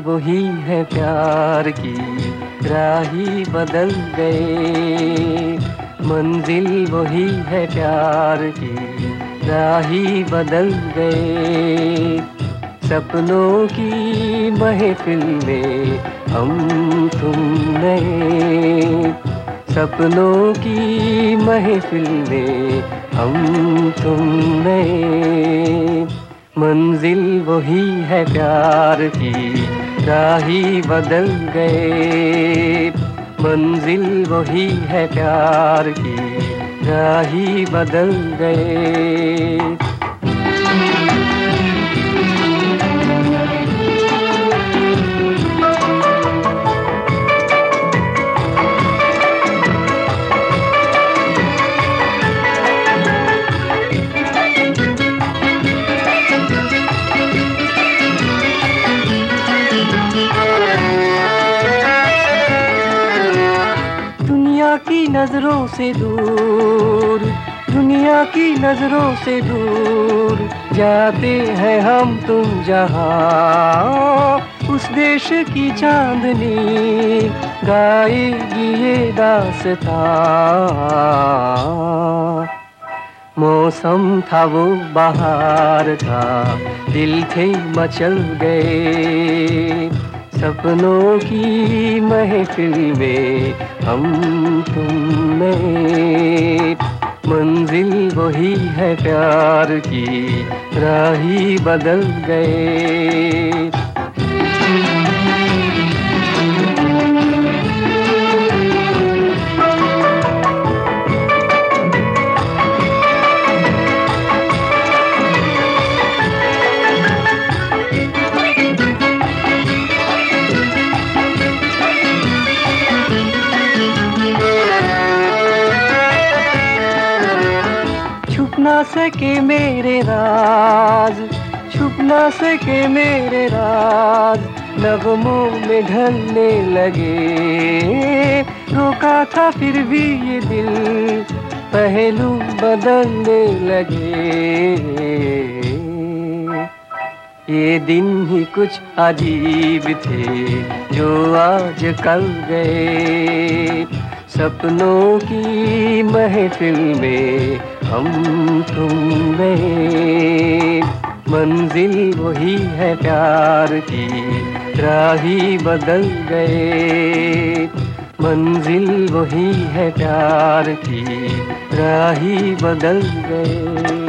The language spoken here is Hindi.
वही है प्यार की, राही बदल गए। मंजिल वही है प्यार की, राही बदल गए। सपनों की महफिल में हम तुम नए, सपनों की महफिल में हम तुम नए। मंजिल वही है प्यार की, राही बदल गए। मंजिल वही है प्यार की, राही बदल गए। दुनिया की नजरों से दूर, दुनिया की नजरों से दूर जाते हैं हम तुम जहां। उस देश की चांदनी गाएगी ये दास्तां। मौसम था वो बहार का, दिल थे मचल गए। सपनों की महफिल में हम तुम में। मंजिल वही है प्यार की, राही बदल गए। छुप ना सके मेरे राज, छुप ना सके मेरे राज, नगमों में ढलने लगे। रोका था फिर भी ये दिल, पहलू बदलने लगे। ये दिन ही कुछ अजीब थे जो आज कल गए। सपनों की महफिल में हम तुम में। मंजिल वही है प्यार की, राही बदल गए। मंजिल वही है प्यार की, राही बदल गए।